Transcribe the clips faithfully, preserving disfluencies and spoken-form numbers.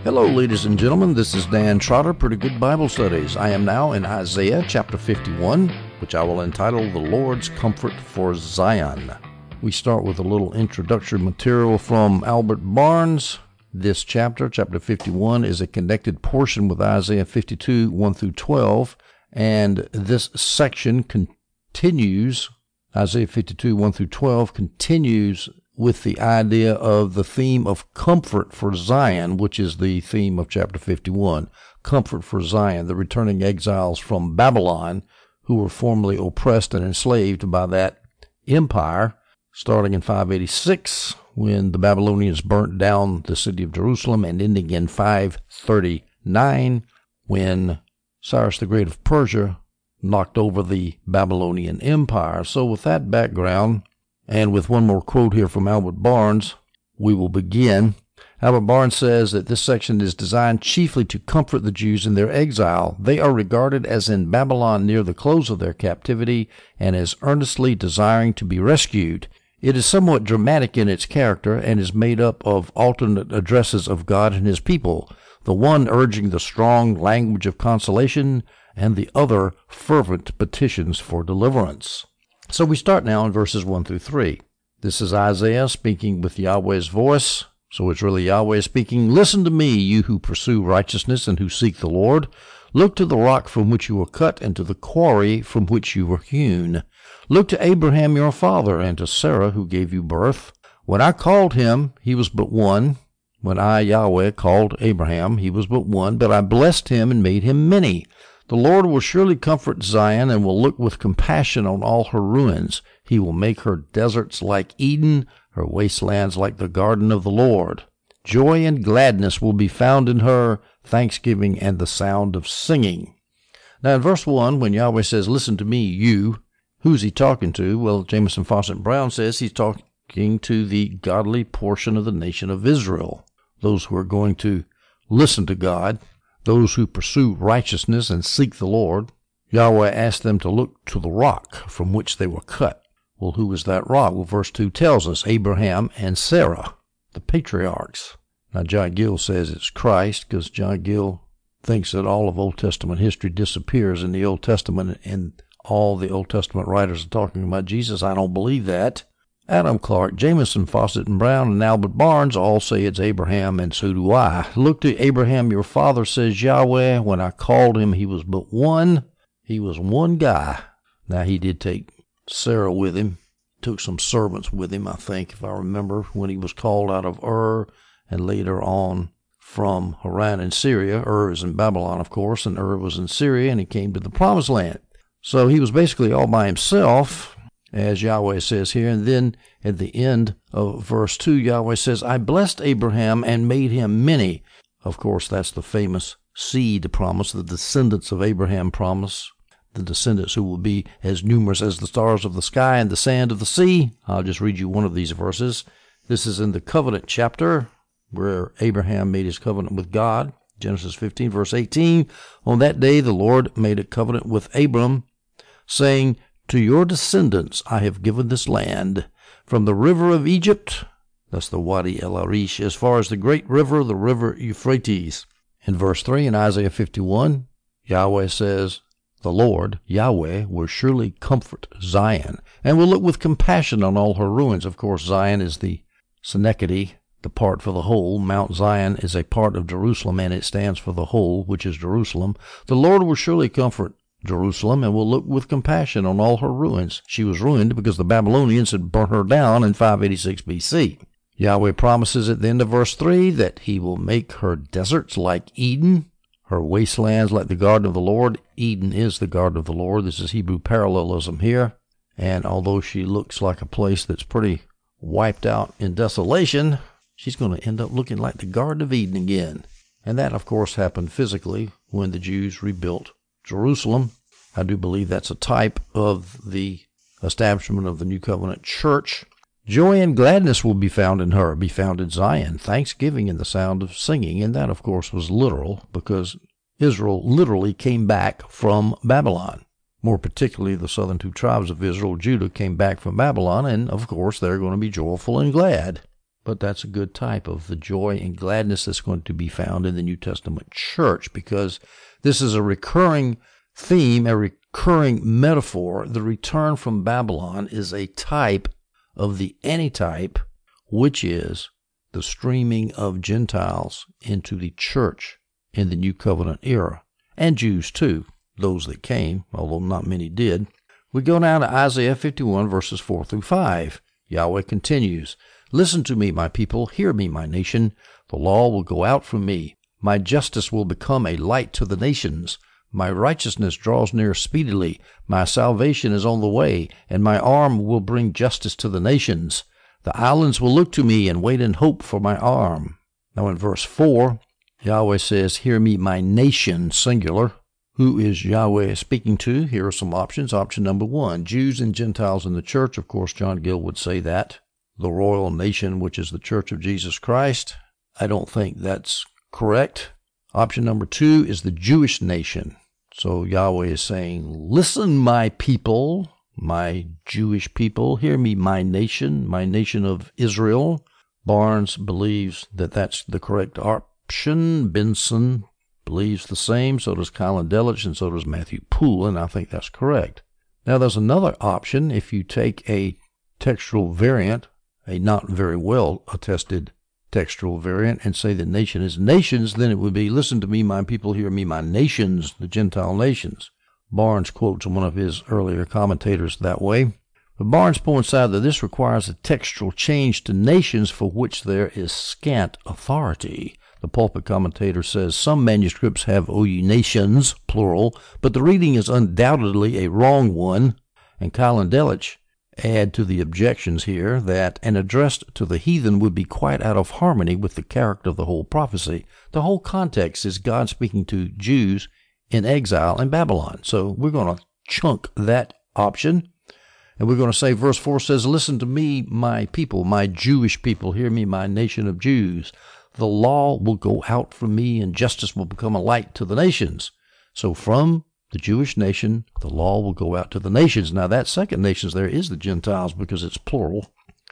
Hello, ladies and gentlemen. This is Dan Trotter, Pretty Good Bible Studies. I am now in Isaiah chapter fifty-one, which I will entitle The Lord's Comfort for Zion. We start with a little introductory material from Albert Barnes. This chapter, chapter fifty-one, is a connected portion with Isaiah fifty-two, one through twelve, and this section continues, Isaiah fifty-two, one through twelve, continues with the idea of the theme of comfort for Zion, which is the theme of chapter fifty-one. Comfort for Zion, the returning exiles from Babylon, who were formerly oppressed and enslaved by that empire, starting in five eighty-six, when the Babylonians burnt down the city of Jerusalem, and ending in five thirty-nine, when Cyrus the Great of Persia knocked over the Babylonian Empire. So with that background, and with one more quote here from Albert Barnes, we will begin. Albert Barnes says that this section is designed chiefly to comfort the Jews in their exile. They are regarded as in Babylon near the close of their captivity and as earnestly desiring to be rescued. It is somewhat dramatic in its character and is made up of alternate addresses of God and his people, the one urging the strong language of consolation and the other fervent petitions for deliverance. So we start now in verses one through three. This is Isaiah speaking with Yahweh's voice, so it's really Yahweh speaking. Listen to me, you who pursue righteousness and who seek the Lord. Look to the rock from which you were cut and to the quarry from which you were hewn. Look to Abraham your father and to Sarah who gave you birth. When I called him, he was but one. When I, Yahweh, called Abraham, he was but one, but I blessed him and made him many. The Lord will surely comfort Zion and will look with compassion on all her ruins. He will make her deserts like Eden, her wastelands like the garden of the Lord. Joy and gladness will be found in her, thanksgiving and the sound of singing. Now in verse one, when Yahweh says, listen to me, you, who's he talking to? Well, Jamieson Fausset Brown says he's talking to the godly portion of the nation of Israel, those who are going to listen to God, those who pursue righteousness and seek the Lord. Yahweh asked them to look to the rock from which they were cut. Well, who is that rock? Well, verse two tells us, Abraham and Sarah, the patriarchs. Now, John Gill says it's Christ, because John Gill thinks that all of Old Testament history disappears in the Old Testament, and all the Old Testament writers are talking about Jesus. I don't believe that. Adam Clark, Jamieson, Fausset and Brown, and Albert Barnes all say it's Abraham, and so do I. Look to Abraham your father, says Yahweh. When I called him, he was but one. He was one guy. Now, he did take Sarah with him, took some servants with him, I think, if I remember, when he was called out of Ur, and later on from Haran in Syria. Ur is in Babylon, of course, and Ur was in Syria, and he came to the Promised Land. So he was basically all by himself, as Yahweh says here. And then at the end of verse two, Yahweh says, I blessed Abraham and made him many. Of course, that's the famous seed promise, the descendants of Abraham promise, the descendants who will be as numerous as the stars of the sky and the sand of the sea. I'll just read you one of these verses. This is in the covenant chapter, where Abraham made his covenant with God. Genesis fifteen, verse eighteen. On that day the Lord made a covenant with Abram, saying, to your descendants I have given this land, from the river of Egypt, that's the Wadi El Arish, as far as the great river, the river Euphrates. In verse three in Isaiah fifty-one, Yahweh says, the Lord, Yahweh, will surely comfort Zion, and will look with compassion on all her ruins. Of course, Zion is the synecdoche, the part for the whole. Mount Zion is a part of Jerusalem, and it stands for the whole, which is Jerusalem. The Lord will surely comfort Jerusalem, and will look with compassion on all her ruins. She was ruined because the Babylonians had burnt her down in five eighty-six B C. Yahweh promises at the end of verse three that he will make her deserts like Eden, her wastelands like the garden of the Lord. Eden is the garden of the Lord. This is Hebrew parallelism here. And although she looks like a place that's pretty wiped out in desolation, she's going to end up looking like the Garden of Eden again. And that, of course, happened physically when the Jews rebuilt Jerusalem. I do believe that's a type of the establishment of the New Covenant Church. Joy and gladness will be found in her, be found in Zion, thanksgiving and the sound of singing. And that, of course, was literal, because Israel literally came back from Babylon. More particularly, the southern two tribes of Israel, Judah, came back from Babylon, and, of course, they're going to be joyful and glad. but that's a good type of the joy and gladness that's going to be found in the New Testament church, because this is a recurring theme, a recurring metaphor. The return from Babylon is a type of the antitype, which is the streaming of Gentiles into the church in the New Covenant era, and Jews too, those that came, although not many did. We go now to Isaiah fifty-one, verses four through five. Yahweh continues, "Listen to me, my people, hear me, my nation. The law will go out from me. My justice will become a light to the nations. My righteousness draws near speedily. My salvation is on the way, and my arm will bring justice to the nations. The islands will look to me and wait in hope for my arm." Now in verse four, Yahweh says, "Hear me, my nation," singular. Who is Yahweh speaking to? Here are some options. Option number one, Jews and Gentiles in the church. Of course, John Gill would say that. The royal nation, which is the church of Jesus Christ. I don't think that's correct. Option number two is the Jewish nation. So Yahweh is saying, "Listen, my people, my Jewish people. Hear me, my nation, my nation of Israel." Barnes believes that that's the correct option. Benson believes the same. So does Colin Delich, and so does Matthew Poole, and I think that's correct. Now, there's another option. If you take a textual variant, a not very well attested textual variant, and say the nation is nations, then it would be, "Listen to me, my people, hear me, my nations," the Gentile nations. Barnes quotes one of his earlier commentators that way. But Barnes points out that this requires a textual change to nations for which there is scant authority. The pulpit commentator says some manuscripts have "O ye nations," plural, but the reading is undoubtedly a wrong one. And Colin Delich add to the objections here that an address to the heathen would be quite out of harmony with the character of the whole prophecy. The whole context is God speaking to Jews in exile in Babylon. So we're going to chunk that option, and we're going to say verse four says, "Listen to me, my people, my Jewish people. Hear me, my nation of Jews. The law will go out from me, and justice will become a light to the nations." So from the Jewish nation, the law will go out to the nations. Now that second nations there is the Gentiles, because it's plural.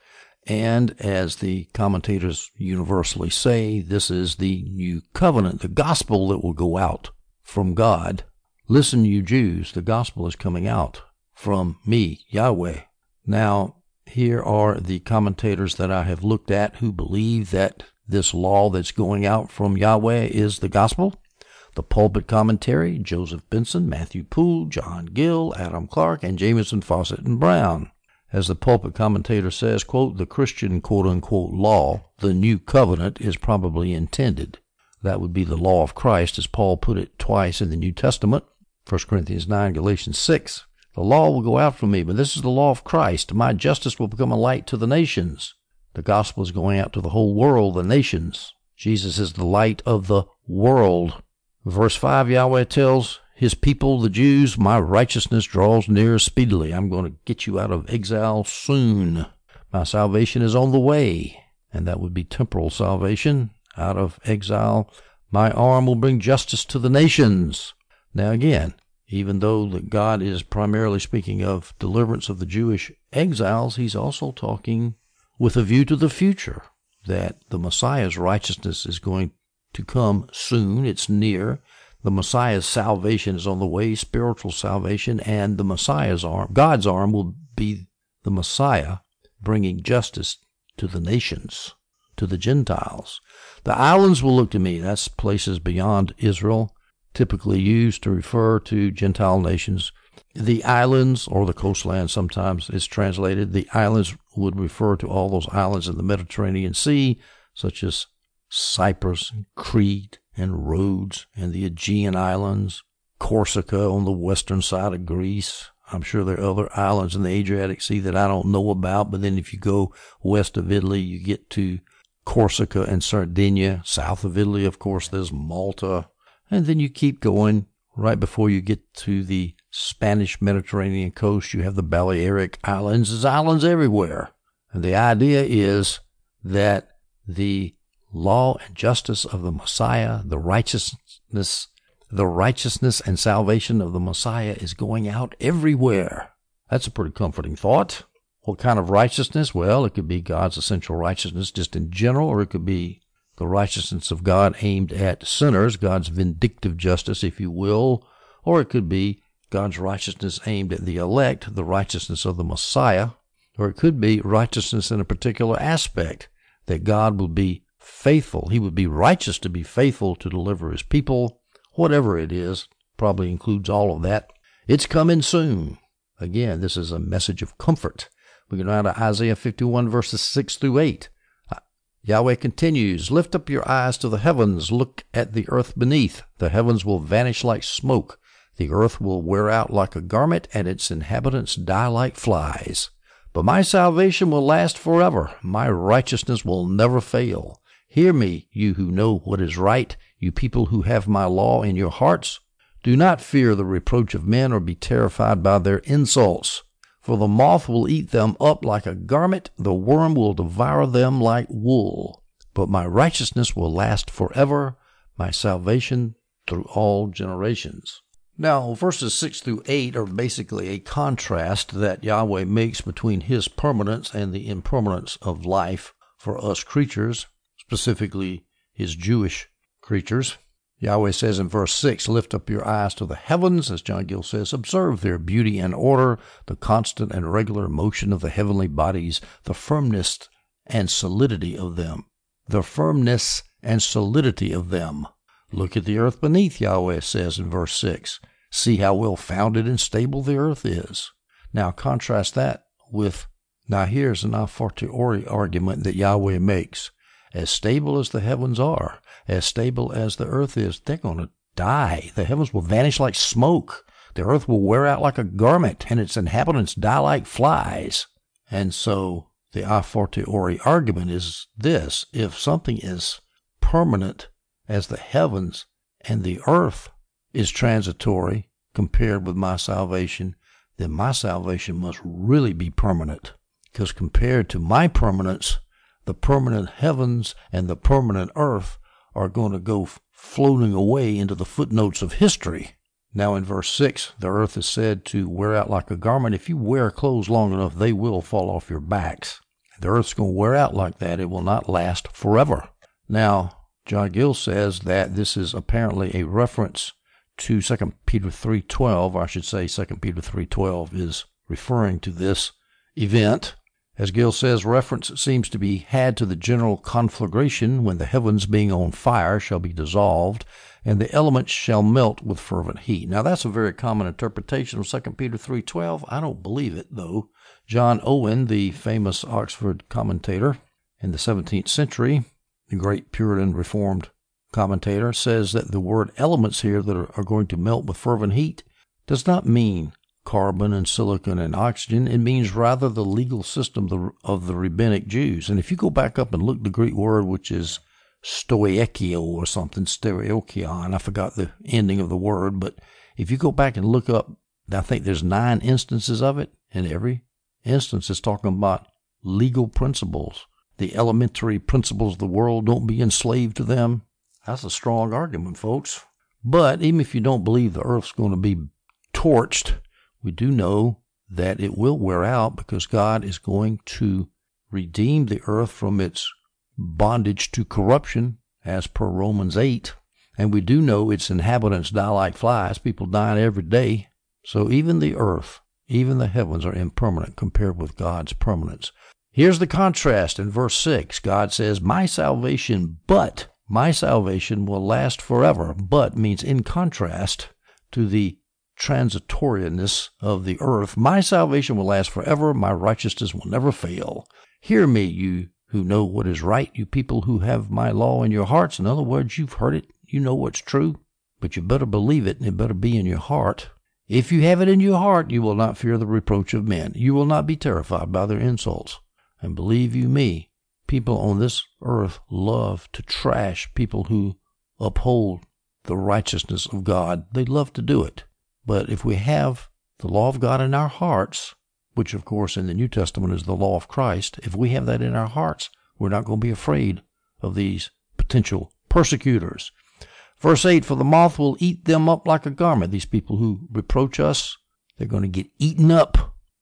And as the commentators universally say, this is the new covenant, the gospel that will go out from God. Listen, you Jews, the gospel is coming out from me, Yahweh. Now, here are the commentators that I have looked at who believe that this law that's going out from Yahweh is the gospel. The Pulpit Commentary, Joseph Benson, Matthew Poole, John Gill, Adam Clark, and Jamieson, Fawcett, and Brown. As the Pulpit Commentator says, quote, "The Christian quote-unquote law, the new covenant, is probably intended." That would be the law of Christ, as Paul put it twice in the New Testament, First Corinthians nine, Galatians six. "The law will go out from me, but this is the law of Christ. My justice will become a light to the nations." The gospel is going out to the whole world, the nations. Jesus is the light of the world. Verse five, Yahweh tells his people, the Jews, "My righteousness draws near speedily." I'm going to get you out of exile soon. My salvation is on the way, and that would be temporal salvation out of exile. My arm will bring justice to the nations. Now again, even though that God is primarily speaking of deliverance of the Jewish exiles, he's also talking with a view to the future, that the Messiah's righteousness is going to come soon. It's near. The Messiah's salvation is on the way, spiritual salvation, and the Messiah's arm, God's arm, will be the Messiah bringing justice to the nations, to the Gentiles. The islands will look to me. That's places beyond Israel, typically used to refer to Gentile nations. The islands, or the coastland sometimes is translated, the islands would refer to all those islands in the Mediterranean Sea, such as Cyprus, and Crete, and Rhodes, and the Aegean Islands, Corsica on the western side of Greece. I'm sure there are other islands in the Adriatic Sea that I don't know about, but then if you go west of Italy, you get to Corsica and Sardinia. South of Italy, of course, there's Malta. And then you keep going. Right before you get to the Spanish Mediterranean coast, you have the Balearic Islands. There's islands everywhere. And the idea is that the law and justice of the Messiah, the righteousness, the righteousness and salvation of the Messiah is going out everywhere. That's a pretty comforting thought. What kind of righteousness? Well, it could be God's essential righteousness just in general, or it could be the righteousness of God aimed at sinners, God's vindictive justice, if you will, or it could be God's righteousness aimed at the elect, the righteousness of the Messiah, or it could be righteousness in a particular aspect, that God would be faithful. He would be righteous to be faithful to deliver his people. Whatever it is, probably includes all of that. It's coming soon. Again, this is a message of comfort. We go now to Isaiah fifty-one, verses six through eight. Yahweh continues, "Lift up your eyes to the heavens. Look at the earth beneath. The heavens will vanish like smoke. The earth will wear out like a garment, and its inhabitants die like flies. But my salvation will last forever. My righteousness will never fail. Hear me, you who know what is right, you people who have my law in your hearts. Do not fear the reproach of men or be terrified by their insults. For the moth will eat them up like a garment, the worm will devour them like wool. But my righteousness will last forever, my salvation through all generations." Now, verses six through eight are basically a contrast that Yahweh makes between his permanence and the impermanence of life for us creatures, specifically his Jewish creatures. Yahweh says in verse six, "Lift up your eyes to the heavens," as John Gill says, "observe their beauty and order, the constant and regular motion of the heavenly bodies, the firmness and solidity of them." The firmness and solidity of them. Look at the earth beneath, Yahweh says in verse six. See how well founded and stable the earth is. Now contrast that with, now here's an a fortiori argument that Yahweh makes. As stable as the heavens are, as stable as the earth is, they're going to die. The heavens will vanish like smoke. The earth will wear out like a garment, and its inhabitants die like flies. And so the a fortiori argument is this: if something is permanent as the heavens and the earth is transitory compared with my salvation, then my salvation must really be permanent. Because compared to my permanence, the permanent heavens and the permanent earth are going to go floating away into the footnotes of history. Now in verse six, the earth is said to wear out like a garment. If you wear clothes long enough, they will fall off your backs. The earth's going to wear out like that. It will not last forever. Now, John Gill says that this is apparently a reference to Second Peter three twelve. Or I should say Second Peter three twelve is referring to this event. As Gill says, reference seems to be had to the general conflagration when the heavens being on fire shall be dissolved, and the elements shall melt with fervent heat. Now that's a very common interpretation of Second Peter three twelve. I don't believe it, though. John Owen, the famous Oxford commentator in the seventeenth century, the great Puritan Reformed commentator, says that the word elements here that are, are going to melt with fervent heat does not mean carbon and silicon and oxygen. It means rather the legal system of the rabbinic Jews. And if you go back up and look the Greek word, which is stoichio or something, stereokion, I forgot the ending of the word, but if you go back and look up, I think there's nine instances of it, and every instance is talking about legal principles. The elementary principles of the world, don't be enslaved to them. That's a strong argument, folks. But even if you don't believe the earth's going to be torched, we do know that it will wear out because God is going to redeem the earth from its bondage to corruption, as per Romans eight. And we do know its inhabitants die like flies, people dying every day. So even the earth, even the heavens are impermanent compared with God's permanence. Here's the contrast in verse six. God says, my salvation, but my salvation will last forever. But means in contrast to the transitorianess of the earth. My salvation will last forever. My righteousness will never fail. Hear me, you who know what is right, you people who have my law in your hearts. In other words, you've heard it. You know what's true, but you better believe it, and it better be in your heart. If you have it in your heart, you will not fear the reproach of men. You will not be terrified by their insults. And believe you me, people on this earth love to trash people who uphold the righteousness of God. They love to do it. But if we have the law of God in our hearts, which of course in the New Testament is the law of Christ, if we have that in our hearts, we're not going to be afraid of these potential persecutors. Verse eight, for the moth will eat them up like a garment. These people who reproach us, they're going to get eaten up.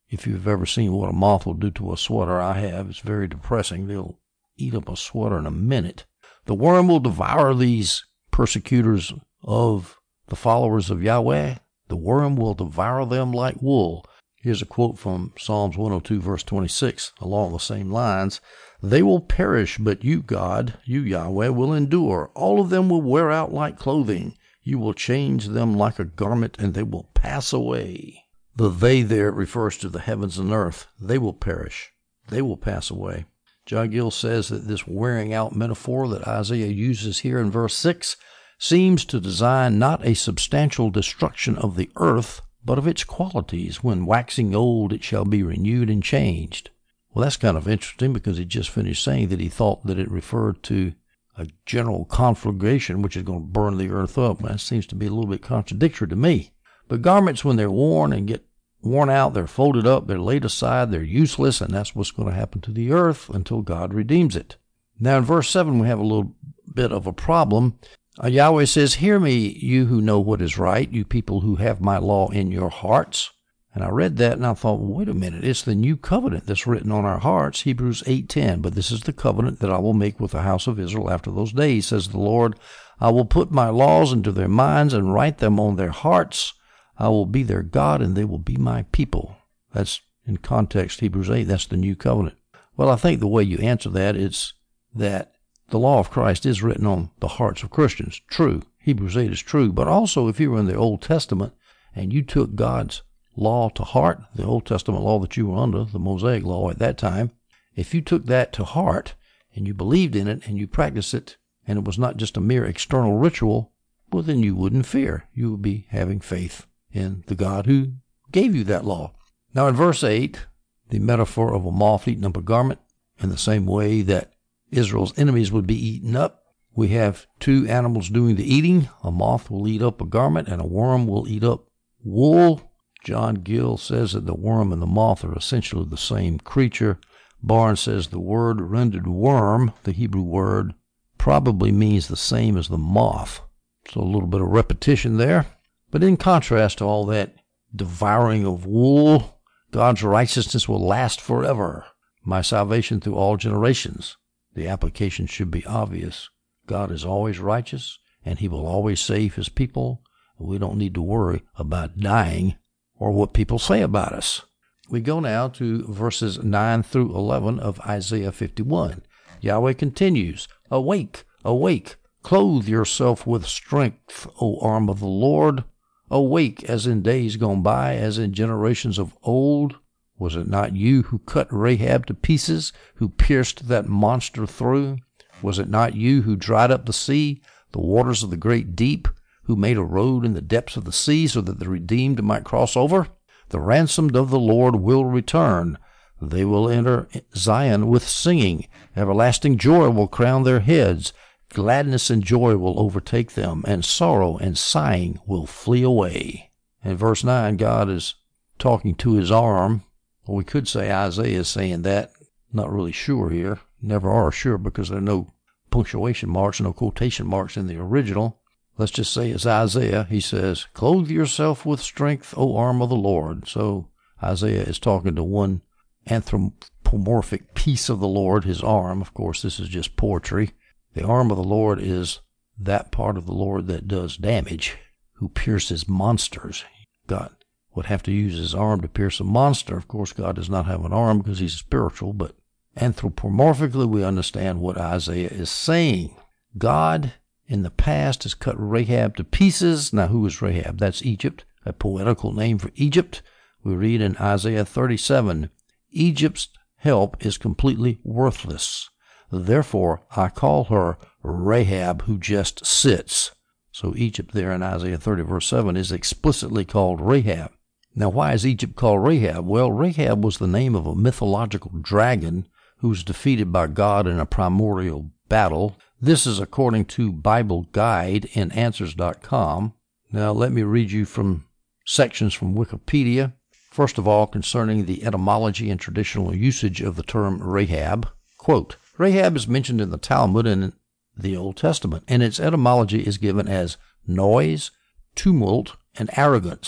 If you've ever seen what a moth will do to a sweater, I have. It's very depressing. They'll eat up a sweater in a minute. The worm will devour these persecutors of the followers of Yahweh. The worm will devour them like wool. Here's a quote from Psalms one oh two, verse twenty-six, along the same lines. They will perish, but you, God, you, Yahweh, will endure. All of them will wear out like clothing. You will change them like a garment, and they will pass away. The they there refers to the heavens and earth. They will perish. They will pass away. John Gill says that this wearing out metaphor that Isaiah uses here in verse six seems to design not a substantial destruction of the earth, but of its qualities. When waxing old, it shall be renewed and changed. Well, that's kind of interesting because he just finished saying that he thought that it referred to a general conflagration, which is going to burn the earth up. That seems to be a little bit contradictory to me. But garments, when they're worn and get worn out, they're folded up, they're laid aside, they're useless, and that's what's going to happen to the earth until God redeems it. Now in verse seven, we have a little bit of a problem. Uh, Yahweh says, hear me, you who know what is right, you people who have my law in your hearts. And I read that and I thought, well, wait a minute, it's the new covenant that's written on our hearts, Hebrews eight ten. But this is the covenant that I will make with the house of Israel after those days, says the Lord. I will put my laws into their minds and write them on their hearts. I will be their God and they will be my people. That's in context, Hebrews eight, that's the new covenant. Well, I think the way you answer that is that the law of Christ is written on the hearts of Christians. True. Hebrews eight is true. But also, if you were in the Old Testament and you took God's law to heart, the Old Testament law that you were under, the Mosaic law at that time, if you took that to heart and you believed in it and you practiced it, and it was not just a mere external ritual, well, then you wouldn't fear. You would be having faith in the God who gave you that law. Now in verse eight, the metaphor of a moth eating up a garment, in the same way that Israel's enemies would be eaten up, we have two animals doing the eating. A moth will eat up a garment and a worm will eat up wool. John Gill says that the worm and the moth are essentially the same creature. Barnes says the word rendered worm, the Hebrew word, probably means the same as the moth. So a little bit of repetition there. But in contrast to all that devouring of wool, God's righteousness will last forever. My salvation through all generations. The application should be obvious. God is always righteous, and he will always save his people. We don't need to worry about dying or what people say about us. We go now to verses nine through eleven of Isaiah fifty-one. Yahweh continues, Awake, awake, clothe yourself with strength, O arm of the Lord. Awake as in days gone by, as in generations of old. Was it not you who cut Rahab to pieces, who pierced that monster through? Was it not you who dried up the sea, the waters of the great deep, who made a road in the depths of the sea so that the redeemed might cross over? The ransomed of the Lord will return. They will enter Zion with singing. Everlasting joy will crown their heads. Gladness and joy will overtake them, and sorrow and sighing will flee away. In verse nine, God is talking to his arm. Well, we could say Isaiah is saying that. Not really sure here. Never are sure because there are no punctuation marks, no quotation marks in the original. Let's just say it's Isaiah. He says, Clothe yourself with strength, O arm of the Lord. So Isaiah is talking to one anthropomorphic piece of the Lord, his arm. Of course, this is just poetry. The arm of the Lord is that part of the Lord that does damage, who pierces monsters. God would have to use his arm to pierce a monster. Of course, God does not have an arm because he's spiritual, but anthropomorphically we understand what Isaiah is saying. God in the past has cut Rahab to pieces. Now, who is Rahab? That's Egypt, a poetical name for Egypt. We read in Isaiah thirty-seven, Egypt's help is completely worthless. Therefore, I call her Rahab who just sits. So Egypt there in Isaiah thirty, verse seven, is explicitly called Rahab. Now, why is Egypt called Rahab? Well, Rahab was the name of a mythological dragon who was defeated by God in a primordial battle. This is according to Bible Guide in Answers dot com. Now, let me read you from sections from Wikipedia. First of all, concerning the etymology and traditional usage of the term Rahab. Quote, Rahab is mentioned in the Talmud and in the Old Testament, and its etymology is given as noise, tumult, and arrogance.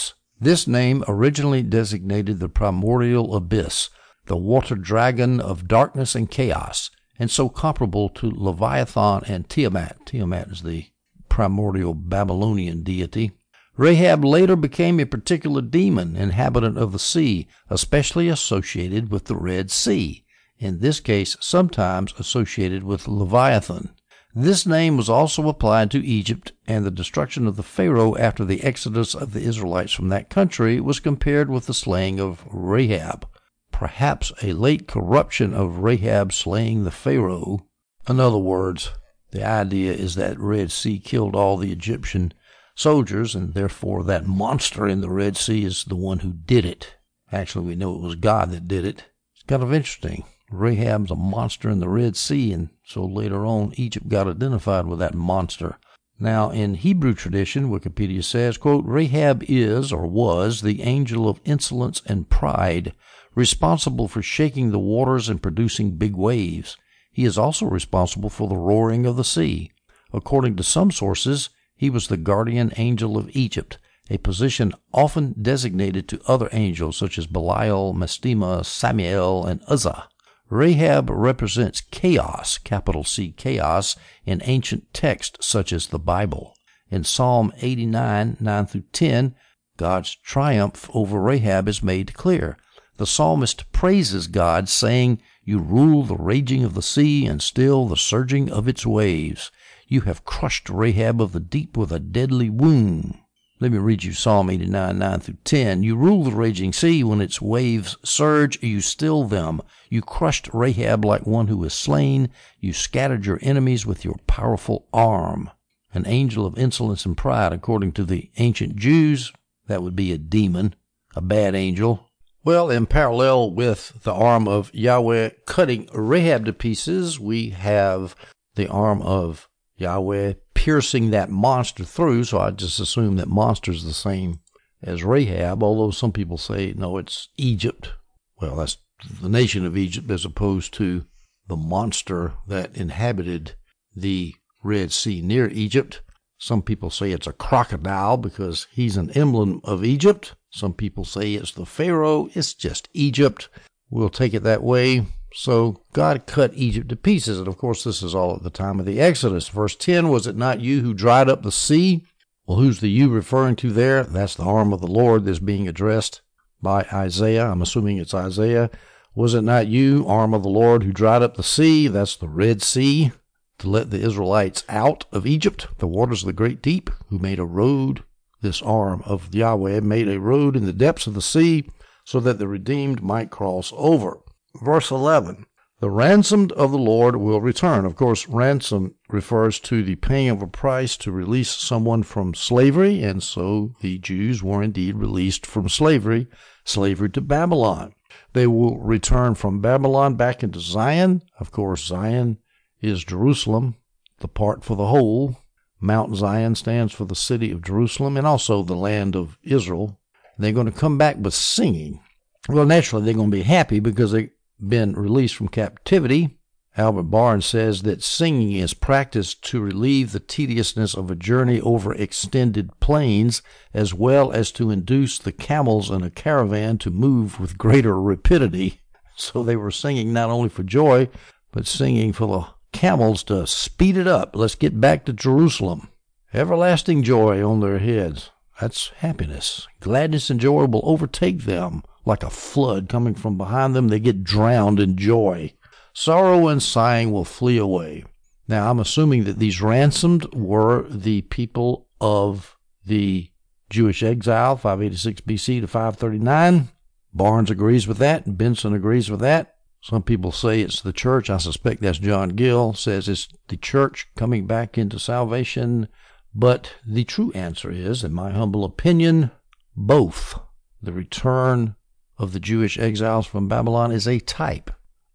This name originally designated the primordial abyss, the water dragon of darkness and chaos, and so comparable to Leviathan and Tiamat. Tiamat is the primordial Babylonian deity. Rahab later became a particular demon, inhabitant of the sea, especially associated with the Red Sea, in this case sometimes associated with Leviathan. This name was also applied to Egypt, and the destruction of the Pharaoh after the exodus of the Israelites from that country was compared with the slaying of Rahab. Perhaps a late corruption of Rahab slaying the Pharaoh. In other words, the idea is that Red Sea killed all the Egyptian soldiers, and therefore that monster in the Red Sea is the one who did it. Actually, we know it was God that did it. It's kind of interesting. Rahab's a monster in the Red Sea, and so later on Egypt got identified with that monster. Now, in Hebrew tradition, Wikipedia says, quote, Rahab is, or was, the angel of insolence and pride, responsible for shaking the waters and producing big waves. He is also responsible for the roaring of the sea. According to some sources, he was the guardian angel of Egypt, a position often designated to other angels such as Belial, Mastema, Samiel, and Uzzah. Rahab represents chaos, capital C chaos, in ancient texts such as the Bible. In Psalm eighty-nine, nine through ten, God's triumph over Rahab is made clear. The psalmist praises God, saying, You rule the raging of the sea and still the surging of its waves. You have crushed Rahab of the deep with a deadly wound. Let me read you Psalm eighty-nine, nine through ten. You rule the raging sea. When its waves surge, you still them. You crushed Rahab like one who is slain. You scattered your enemies with your powerful arm. An angel of insolence and pride, according to the ancient Jews, that would be a demon, a bad angel. Well, in parallel with the arm of Yahweh cutting Rahab to pieces, we have the arm of Yahweh piercing that monster through, so I just assume that monster is the same as Rahab, although some people say, no, it's Egypt. Well, that's the nation of Egypt as opposed to the monster that inhabited the Red Sea near Egypt. Some people say it's a crocodile because he's an emblem of Egypt. Some people say it's the Pharaoh. It's just Egypt. We'll take it that way. So God cut Egypt to pieces, and of course this is all at the time of the Exodus. Verse ten, was it not you who dried up the sea? Well, who's the you referring to there? That's the arm of the Lord that's being addressed by Isaiah. I'm assuming it's Isaiah. Was it not you, arm of the Lord, who dried up the sea? That's the Red Sea, to let the Israelites out of Egypt, the waters of the great deep, who made a road. This arm of Yahweh made a road in the depths of the sea so that the redeemed might cross over. Verse eleven, the ransomed of the Lord will return. Of course, ransom refers to the paying of a price to release someone from slavery, and so the Jews were indeed released from slavery, slavery to Babylon. They will return from Babylon back into Zion. Of course, Zion is Jerusalem, the part for the whole. Mount Zion stands for the city of Jerusalem and also the land of Israel. They're going to come back with singing. Well, naturally, they're going to be happy because they've been released from captivity. Albert Barnes says that singing is practiced to relieve the tediousness of a journey over extended plains, as well as to induce the camels in a caravan to move with greater rapidity. So they were singing not only for joy, but singing for the camels to speed it up. Let's get back to Jerusalem. Everlasting joy on their heads. That's happiness. Gladness and joy will overtake them like a flood coming from behind them. They get drowned in joy. Sorrow and sighing will flee away. Now, I'm assuming that these ransomed were the people of the Jewish exile, five eighty-six B C to five thirty-nine. Barnes agrees with that. Benson agrees with that. Some people say it's the church. I suspect that's John Gill, says it's the church coming back into salvation. But the true answer is, in my humble opinion, both. The return of the Jewish exiles from Babylon is a type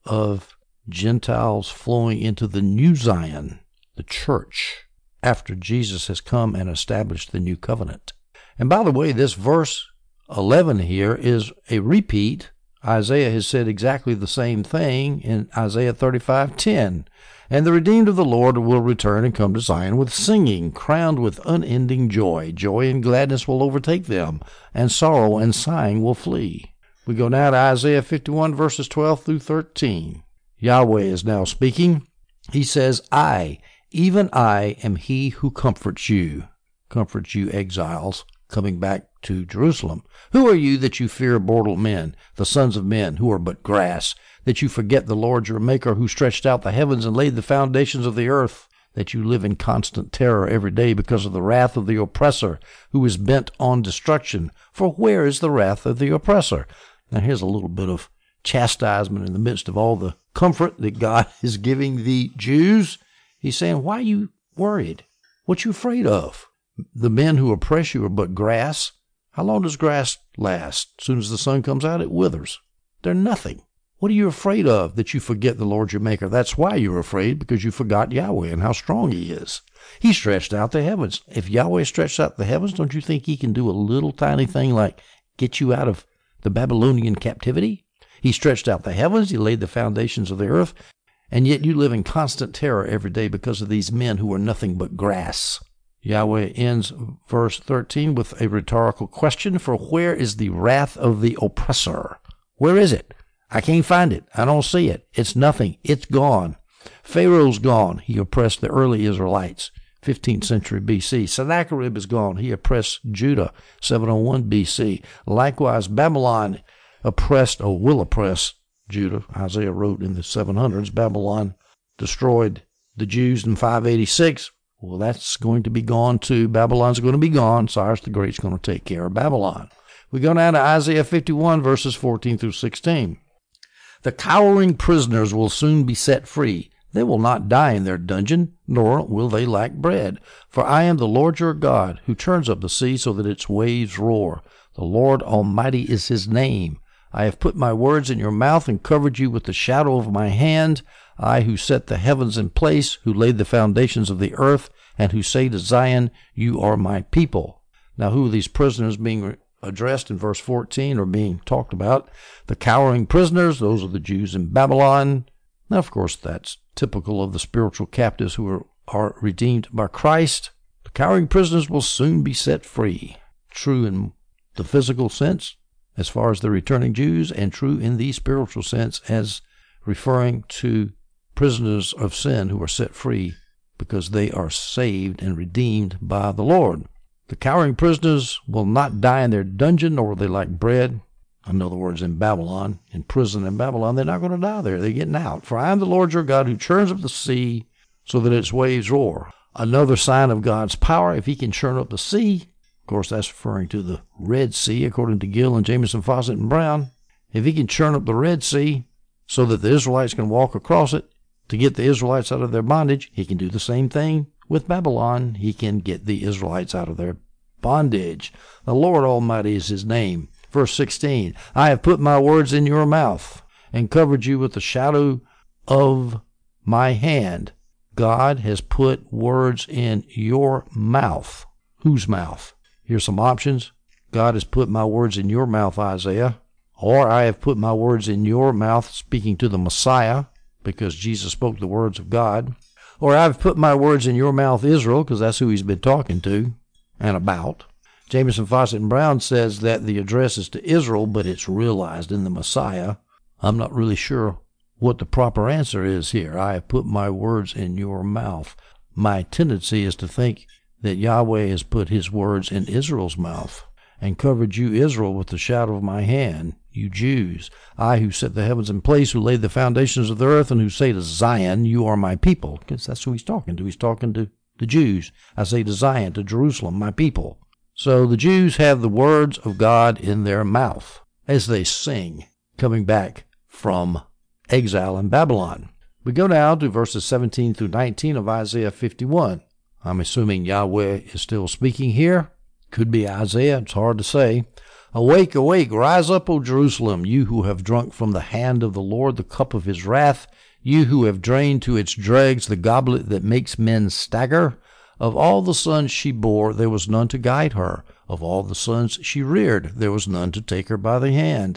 of Gentiles flowing into the new Zion, the church, after Jesus has come and established the new covenant. And by the way, this verse eleven here is a repeat. Isaiah has said exactly the same thing in Isaiah thirty-five ten. And the redeemed of the Lord will return and come to Zion with singing, crowned with unending joy. Joy and gladness will overtake them, and sorrow and sighing will flee. We go now to Isaiah fifty-one, verses twelve through thirteen. Yahweh is now speaking. He says, I, even I, am he who comforts you. Comforts you exiles, coming back to Jerusalem. Who are you that you fear mortal men, the sons of men, who are but grass, that you forget the Lord your Maker, who stretched out the heavens and laid the foundations of the earth, that you live in constant terror every day because of the wrath of the oppressor, who is bent on destruction? For where is the wrath of the oppressor? Now here's a little bit of chastisement in the midst of all the comfort that God is giving the Jews. He's saying, why are you worried? What you afraid of? The men who oppress you are but grass. How long does grass last? As soon as the sun comes out, it withers. They're nothing. What are you afraid of that you forget the Lord your Maker? That's why you're afraid, because you forgot Yahweh and how strong he is. He stretched out the heavens. If Yahweh stretched out the heavens, don't you think he can do a little tiny thing like get you out of the Babylonian captivity? He stretched out the heavens. He laid the foundations of the earth. And yet you live in constant terror every day because of these men who are nothing but grass. Yahweh ends verse thirteen with a rhetorical question, for where is the wrath of the oppressor? Where is it? I can't find it. I don't see it. It's nothing. It's gone. Pharaoh's gone. He oppressed the early Israelites, fifteenth century B C. Sennacherib is gone. He oppressed Judah, seven oh one B C. Likewise, Babylon oppressed or will oppress Judah. Isaiah wrote in the seven hundreds, Babylon destroyed the Jews in five eighty-six. Well, that's going to be gone too. Babylon's going to be gone. Cyrus the Great's going to take care of Babylon. We go now to Isaiah fifty-one, verses fourteen through sixteen. The cowering prisoners will soon be set free. They will not die in their dungeon, nor will they lack bread. For I am the Lord your God, who turns up the sea so that its waves roar. The Lord Almighty is his name. I have put my words in your mouth and covered you with the shadow of my hand. I who set the heavens in place, who laid the foundations of the earth, and who say to Zion, you are my people. Now who are these prisoners being addressed in verse fourteen or being talked about? The cowering prisoners, those are the Jews in Babylon. Now, of course, that's typical of the spiritual captives who are, are redeemed by Christ. The cowering prisoners will soon be set free. True in the physical sense, as far as the returning Jews, and true in the spiritual sense as referring to prisoners of sin who are set free because they are saved and redeemed by the Lord. The cowering prisoners will not die in their dungeon, nor will they lack bread. In other words, in Babylon, in prison in Babylon, they're not going to die there. They're getting out. For I am the Lord your God, who churns up the sea so that its waves roar. Another sign of God's power, if he can churn up the sea. Of course, that's referring to the Red Sea, according to Gill and Jameson, Fawcett, and Brown. If he can churn up the Red Sea so that the Israelites can walk across it to get the Israelites out of their bondage, he can do the same thing with Babylon. He can get the Israelites out of their bondage. The Lord Almighty is his name. Verse sixteen, I have put my words in your mouth and covered you with the shadow of my hand. God has put words in your mouth. Whose mouth? Here's some options. God has put my words in your mouth, Isaiah. Or I have put my words in your mouth, speaking to the Messiah, because Jesus spoke the words of God. Or I've put my words in your mouth, Israel, because that's who he's been talking to and about. Jameson, Fawcett, and Brown says that the address is to Israel, but it's realized in the Messiah. I'm not really sure what the proper answer is here. I have put my words in your mouth. My tendency is to think that Yahweh has put his words in Israel's mouth and covered you, Israel, with the shadow of my hand, you Jews. I who set the heavens in place, who laid the foundations of the earth, and who say to Zion, you are my people. Because that's who he's talking to. He's talking to the Jews. I say to Zion, to Jerusalem, my people. So the Jews have the words of God in their mouth as they sing, coming back from exile in Babylon. We go now to verses seventeen through nineteen of Isaiah fifty-one. I'm assuming Yahweh is still speaking here. Could be Isaiah, it's hard to say. Awake, awake, rise up, O Jerusalem, you who have drunk from the hand of the Lord the cup of his wrath, you who have drained to its dregs the goblet that makes men stagger. Of all the sons she bore, there was none to guide her. Of all the sons she reared, there was none to take her by the hand.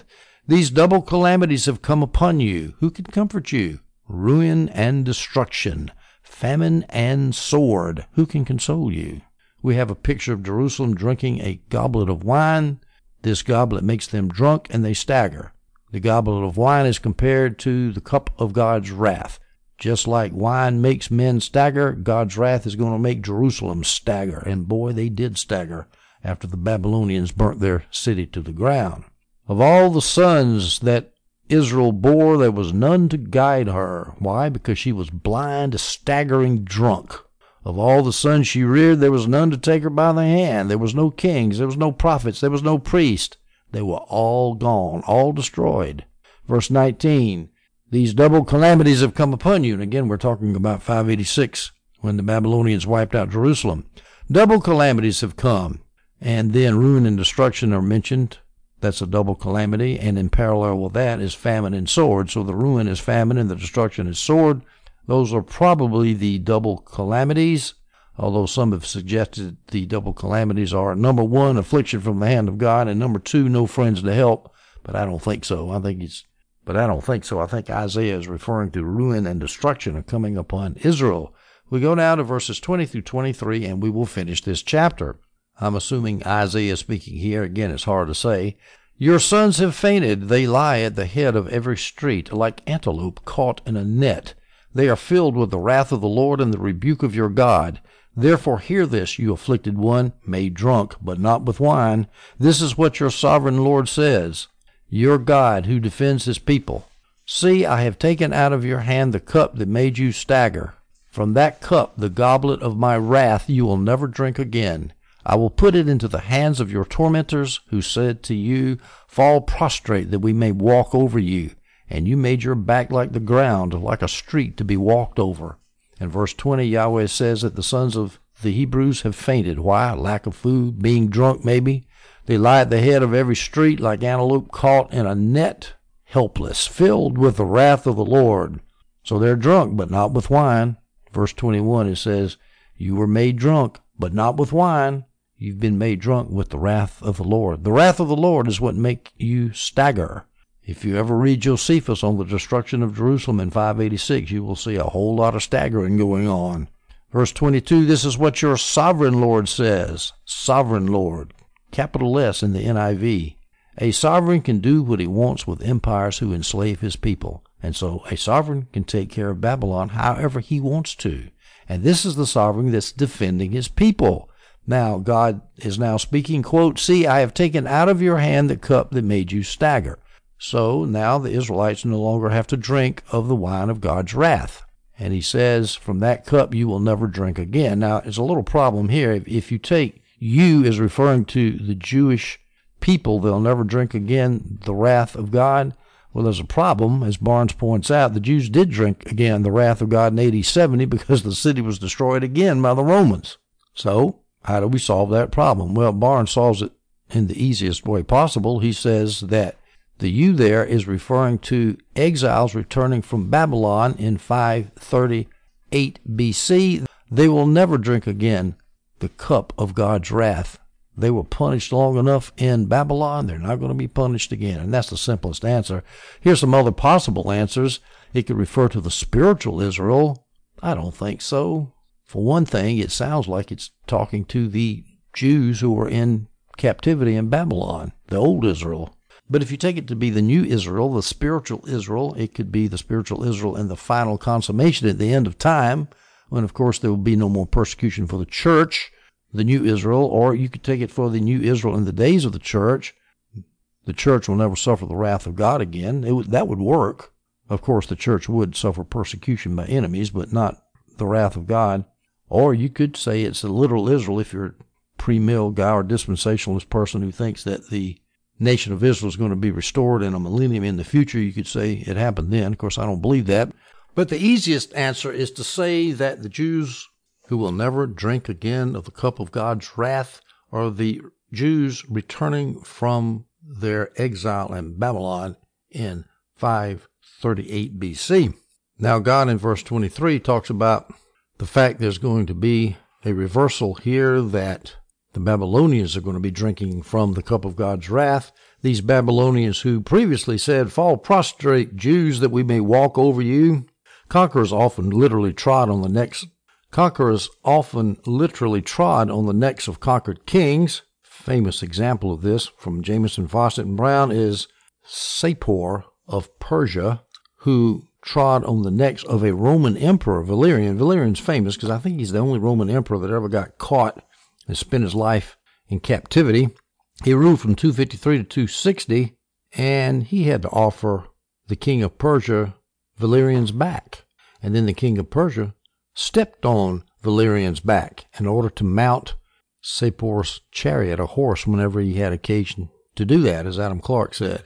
These double calamities have come upon you. Who can comfort you? Ruin and destruction, famine and sword. Who can console you? We have a picture of Jerusalem drinking a goblet of wine. This goblet makes them drunk and they stagger. The goblet of wine is compared to the cup of God's wrath. Just like wine makes men stagger, God's wrath is going to make Jerusalem stagger. And boy, they did stagger after the Babylonians burnt their city to the ground. Of all the sons that Israel bore, there was none to guide her. Why? Because she was blind, staggering drunk. Of all the sons she reared, there was none to take her by the hand. There was no kings, there was no prophets, there was no priest. They were all gone, all destroyed. Verse nineteen, these double calamities have come upon you. And again, we're talking about five eighty-six, when the Babylonians wiped out Jerusalem. Double calamities have come. And then ruin and destruction are mentioned. That's a double calamity. And in parallel with that is famine and sword. So the ruin is famine and the destruction is sword. Those are probably the double calamities, although some have suggested the double calamities are, number one, affliction from the hand of God, and number two, no friends to help. But I don't think so. I think it's, but I don't think so. I think Isaiah is referring to ruin and destruction are coming upon Israel. We go now to verses twenty through twenty-three, and we will finish this chapter. I'm assuming Isaiah speaking here. Again, it's hard to say. Your sons have fainted. They lie at the head of every street, like antelope caught in a net. They are filled with the wrath of the Lord and the rebuke of your God. Therefore hear this, you afflicted one, made drunk, but not with wine. This is what your sovereign Lord says, your God who defends his people. See, I have taken out of your hand the cup that made you stagger. From that cup, the goblet of my wrath, you will never drink again. I will put it into the hands of your tormentors, who said to you, fall prostrate that we may walk over you. And you made your back like the ground, like a street to be walked over. In verse twenty, Yahweh says that the sons of the Hebrews have fainted. Why? Lack of food, being drunk maybe. They lie at the head of every street like antelope caught in a net, helpless, filled with the wrath of the Lord. So they're drunk, but not with wine. Verse twenty-one, it says, you were made drunk, but not with wine. You've been made drunk with the wrath of the Lord. The wrath of the Lord is what makes you stagger. If you ever read Josephus on the destruction of Jerusalem in five eighty-six, you will see a whole lot of staggering going on. Verse twenty-two, this is what your sovereign Lord says. Sovereign Lord, capital S in the N I V. A sovereign can do what he wants with empires who enslave his people. And so a sovereign can take care of Babylon however he wants to. And this is the sovereign that's defending his people. Now, God is now speaking, quote, see, I have taken out of your hand the cup that made you stagger. So now the Israelites no longer have to drink of the wine of God's wrath. And he says, from that cup you will never drink again. Now, there's a little problem here. If, if you take you as referring to the Jewish people, they'll never drink again the wrath of God. Well, there's a problem. As Barnes points out, the Jews did drink again the wrath of God in A D seventy because the city was destroyed again by the Romans. So how do we solve that problem? Well, Barnes solves it in the easiest way possible. He says that the you there is referring to exiles returning from Babylon in five thirty-eight B C. They will never drink again the cup of God's wrath. They were punished long enough in Babylon. They're not going to be punished again. And that's the simplest answer. Here's some other possible answers. It could refer to the spiritual Israel. I don't think so. For one thing, it sounds like it's talking to the Jews who were in captivity in Babylon, the old Israel. But if you take it to be the new Israel, the spiritual Israel, it could be the spiritual Israel in the final consummation at the end of time, when, of course, there will be no more persecution for the church, the new Israel, or you could take it for the new Israel in the days of the church. The church will never suffer the wrath of God again. It would, that would work. Of course, the church would suffer persecution by enemies, but not the wrath of God. Or you could say it's a literal Israel if you're a pre-mill guy or dispensationalist person who thinks that the nation of Israel is going to be restored in a millennium in the future. You could say it happened then. Of course, I don't believe that. But the easiest answer is to say that the Jews who will never drink again of the cup of God's wrath are the Jews returning from their exile in Babylon in five thirty-eight B C. Now, God in verse twenty-three talks about the fact there's going to be a reversal here, that the Babylonians are going to be drinking from the cup of God's wrath. these Babylonians who previously said, "Fall prostrate, Jews, that we may walk over you." Conquerors often literally trod on the necks. Conquerors often literally trod on the necks of conquered kings. Famous example of this from Jamieson, Fawcett, and Brown is Sapor of Persia, who trod on the necks of a Roman emperor, Valerian. Valerian's famous because I think he's the only Roman emperor that ever got caught and spent his life in captivity. He ruled from two fifty-three to two sixty, and he had to offer the king of Persia Valerian's back. And then the king of Persia stepped on Valerian's back in order to mount Sapor's chariot, a horse, whenever he had occasion to do that, as Adam Clarke said.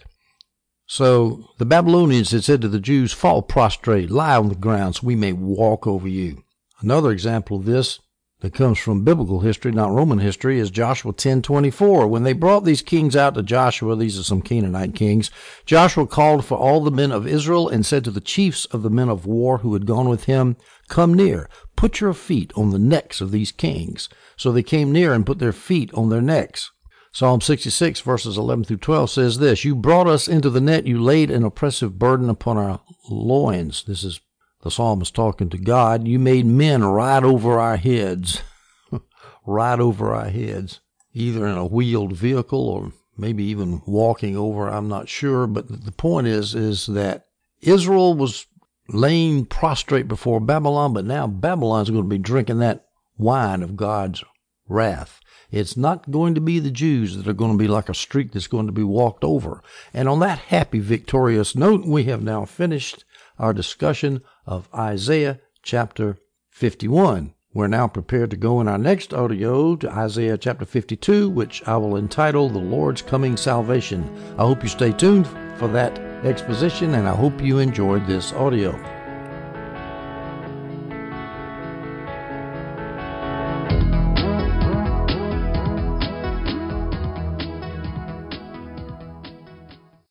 So the Babylonians had said to the Jews, "Fall prostrate, lie on the ground, so we may walk over you." Another example of this that comes from biblical history, not Roman history, is Joshua ten twenty-four. When they brought these kings out to Joshua, these are some Canaanite kings, Joshua called for all the men of Israel and said to the chiefs of the men of war who had gone with him, "Come near, put your feet on the necks of these kings." So they came near and put their feet on their necks. Psalm sixty-six, verses eleven through twelve says this, "You brought us into the net, you laid an oppressive burden upon our loins." This is the psalmist talking to God. "You made men ride over our heads." Ride over our heads, either in a wheeled vehicle or maybe even walking over, I'm not sure. But the point is, is that Israel was laying prostrate before Babylon, but now Babylon's going to be drinking that wine of God's wrath. It's not going to be the Jews that are going to be like a streak that's going to be walked over. And on that happy, victorious note, we have now finished our discussion of Isaiah chapter fifty-one. We're now prepared to go in our next audio to Isaiah chapter fifty-two, which I will entitle The Lord's Coming Salvation. I hope you stay tuned for that exposition, and I hope you enjoyed this audio.